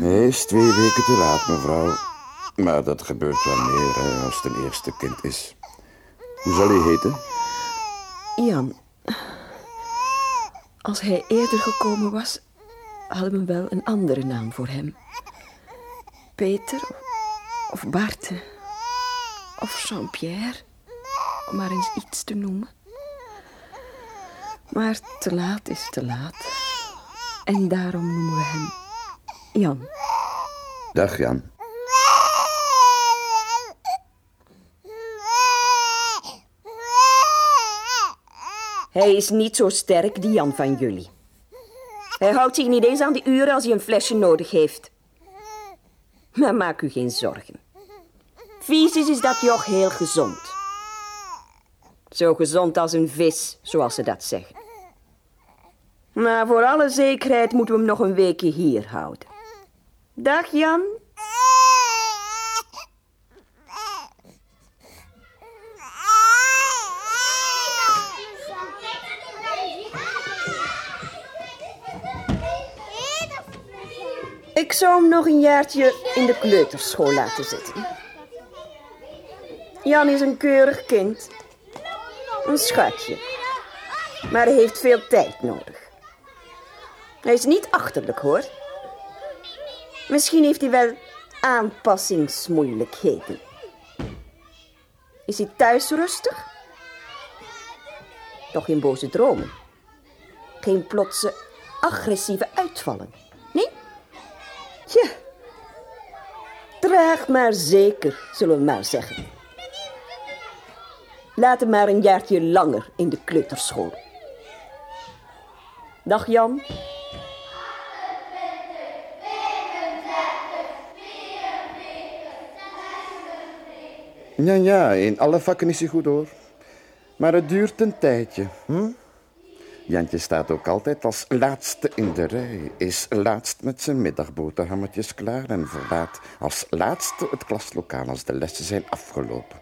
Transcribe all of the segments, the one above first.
Hij is 2 weken te laat, mevrouw. Maar dat gebeurt wel meer als het een eerste kind is. Hoe zal hij heten? Jan. Als hij eerder gekomen was, hadden we wel een andere naam voor hem. Peter of Bart of Jean-Pierre, om maar eens iets te noemen. Maar te laat is te laat. En daarom noemen we hem Jan. Dag, Jan. Hij is niet zo sterk, die Jan van jullie. Hij houdt zich niet eens aan de uren als hij een flesje nodig heeft. Maar maak u geen zorgen. Fysisch is dat joch heel gezond. Zo gezond als een vis, zoals ze dat zeggen. Maar voor alle zekerheid moeten we hem nog een weekje hier houden. Dag, Jan. Ik zou hem nog een jaartje in de kleuterschool laten zitten. Jan is een keurig kind. Een schatje. Maar hij heeft veel tijd nodig. Hij is niet achterlijk, hoor. Misschien heeft hij wel aanpassingsmoeilijkheden. Is hij thuis rustig? Toch geen boze dromen? Geen plotse agressieve uitvallen? Nee? Ja. Traag maar zeker, zullen we maar zeggen. Laat hem maar een jaartje langer in de kleuterschool. Dag, Jan. Ja, in alle vakken is hij goed, hoor. Maar het duurt een tijdje. Jantje staat ook altijd als laatste in de rij. Is laatst met zijn middagboterhammetjes klaar en verlaat als laatste het klaslokaal als de lessen zijn afgelopen.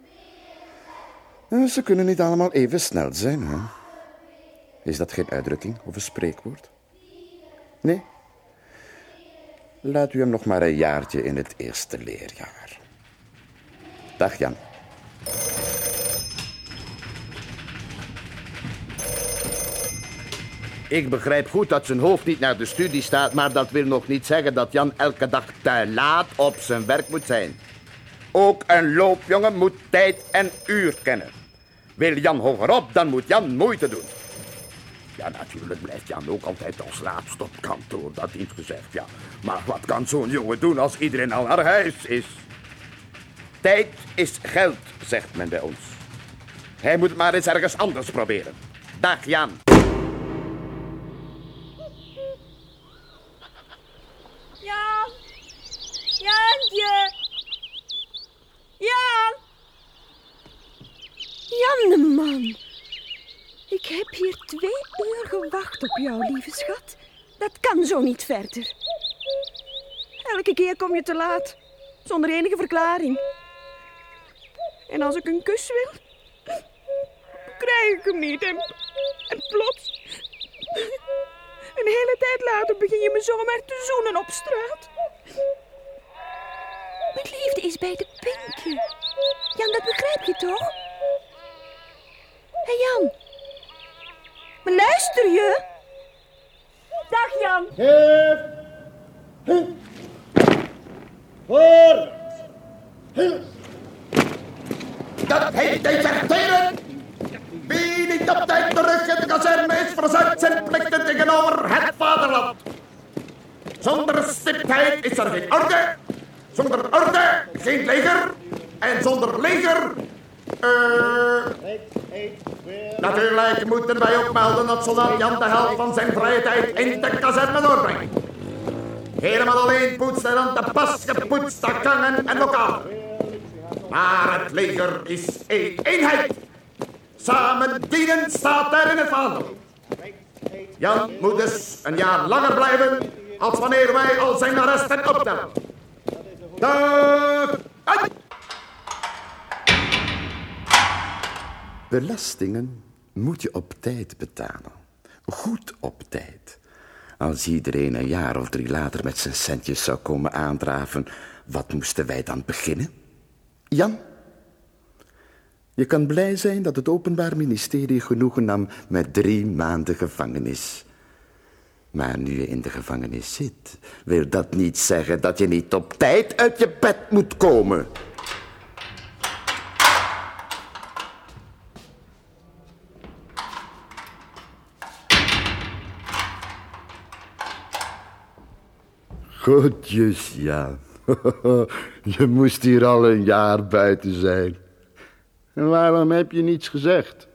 Ze kunnen niet allemaal even snel zijn, hè? Is dat geen uitdrukking of een spreekwoord? Nee? Laat u hem nog maar een jaartje in het eerste leerjaar. Dag, Jan. Ik begrijp goed dat zijn hoofd niet naar de studie staat, maar dat wil nog niet zeggen dat Jan elke dag te laat op zijn werk moet zijn. Ook een loopjongen moet tijd en uur kennen. Wil Jan hogerop, dan moet Jan moeite doen. Ja, natuurlijk blijft Jan ook altijd als laatste op kantoor, dat is gezegd, ja. Maar wat kan zo'n jongen doen als iedereen al naar huis is? Tijd is geld, zegt men bij ons. Hij moet het maar eens ergens anders proberen. Dag, Jan. Jan! Jantje! Jan! Janneman, ik heb hier 2 uur gewacht op jou, lieve schat. Dat kan zo niet verder. Elke keer kom je te laat, zonder enige verklaring. En als ik een kus wil, krijg ik hem niet. En plots, een hele tijd later begin je me zomaar te zoenen op straat. Mijn liefde is bij de pinkje. Jan, dat begrijp je toch? Hé, Jan. Maar luister je? Dag, Jan. Voor! Dat heet deserteren! Wie niet op tijd terug in de kazerne is, verzuimt zijn plichten tegenover het vaderland. Zonder stiptheid is er geen orde. Zonder orde geen leger. En zonder leger... Natuurlijk moeten wij ook melden dat soldaat Jan de helft van zijn vrije tijd in de kazerne doorbrengt. Helemaal alleen poetst hij dan de pas gepoetste gangen en lokalen. Maar het leger is één eenheid. Samen dienen staat er in het vaandel. Jan moet dus een jaar langer blijven als wanneer wij al zijn arresten optellen. Uit! Belastingen moet je op tijd betalen. Goed op tijd. Als iedereen een jaar of 3 later met zijn centjes zou komen aandraven, wat moesten wij dan beginnen? Jan? Je kan blij zijn dat het Openbaar Ministerie genoegen nam met 3 maanden gevangenis. Maar nu je in de gevangenis zit, wil dat niet zeggen dat je niet op tijd uit je bed moet komen. Goedjes, Jan. Je moest hier al een jaar buiten zijn. En waarom heb je niets gezegd?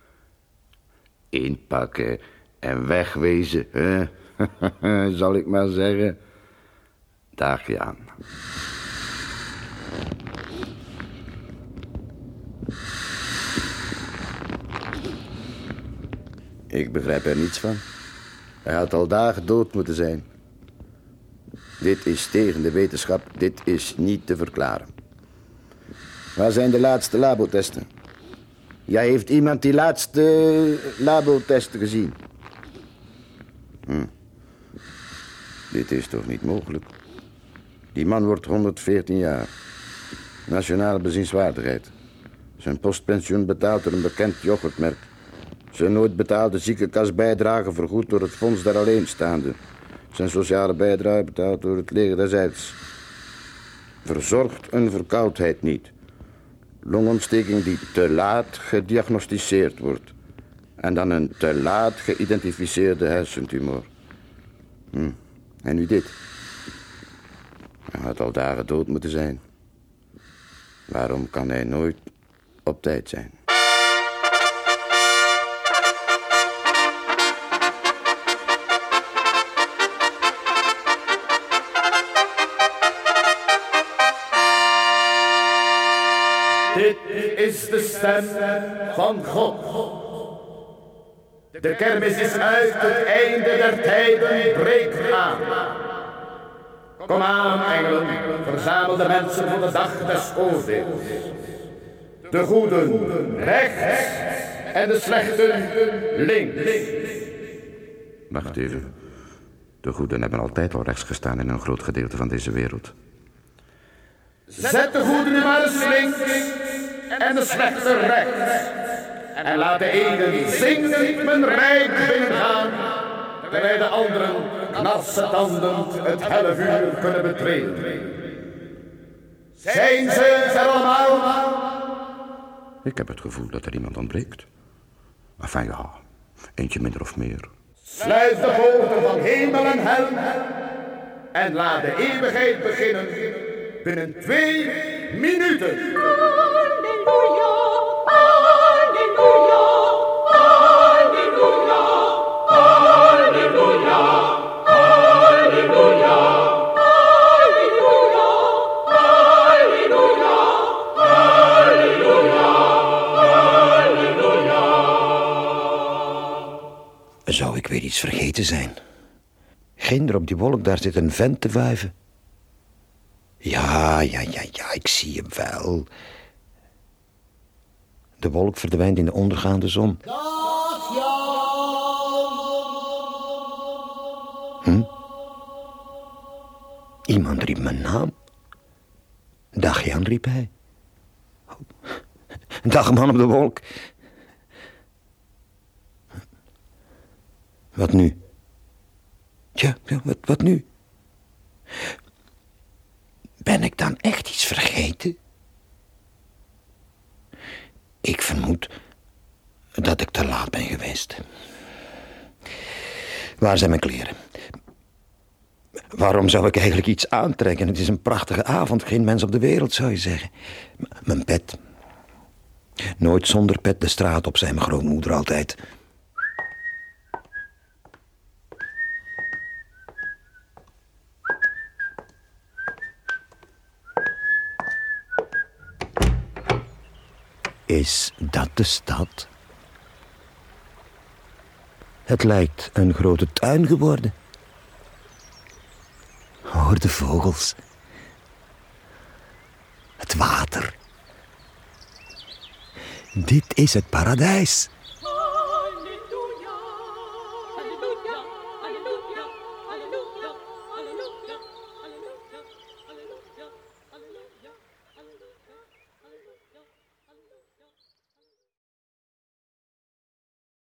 Inpakken en wegwezen, hè? Zal ik maar zeggen. Dag, Jan. Ik begrijp er niets van. Hij had al dagen dood moeten zijn. Dit is tegen de wetenschap, dit is niet te verklaren. Waar zijn de laatste labotesten? Ja, heeft iemand die laatste labotesten gezien? Dit is toch niet mogelijk? Die man wordt 114 jaar. Nationale bezienswaardigheid. Zijn postpensioen betaald door een bekend yoghurtmerk. Zijn nooit betaalde ziekenkastbijdrage vergoed door het Fonds der Alleenstaanden. Zijn sociale bijdrage betaald door het leger des Heids. Verzorgt een verkoudheid niet. Longontsteking die te laat gediagnosticeerd wordt. En dan een te laat geïdentificeerde hersentumor. En nu dit. Hij had al dagen dood moeten zijn. Waarom kan hij nooit op tijd zijn? Dit is de stem van God. De kermis is uit, het einde der tijden breekt aan. Kom aan, engelen, verzamel de mensen voor de dag des oordeels. De goeden rechts en de slechten links. Wacht even. De goeden hebben altijd al rechts gestaan in een groot gedeelte van deze wereld. Zet de goeden nu maar eens links en de slechten rechts. En laat de ene zingend mijn rijk binnengaan, terwijl de anderen knarsetandend het helle vuur kunnen betreden. Zijn ze er allemaal? Ik heb het gevoel dat er iemand ontbreekt. Enfin ja, eentje minder of meer. Sluit de poorten van hemel en hel en laat de eeuwigheid beginnen binnen 2 minuten. Halleluja, halleluja, halleluja, halleluja, halleluja, halleluja, halleluja, halleluja, halleluja. Zou ik weer iets vergeten zijn? Ginder op die wolk, daar zit een vent te wuiven. Ja, ik zie hem wel. De wolk verdwijnt in de ondergaande zon. Iemand riep mijn naam. Dag Jan, riep hij. Dag man op de wolk. Wat nu? Ja, wat nu? Ben ik dan echt iets vergeten? Ik vermoed dat ik te laat ben geweest. Waar zijn mijn kleren? Waarom zou ik eigenlijk iets aantrekken? Het is een prachtige avond, geen mens op de wereld zou je zeggen. Mijn pet. Nooit zonder pet de straat op, zei mijn grootmoeder altijd. Is dat de stad? Het lijkt een grote tuin geworden. Hoor de vogels. Het water. Dit is het paradijs.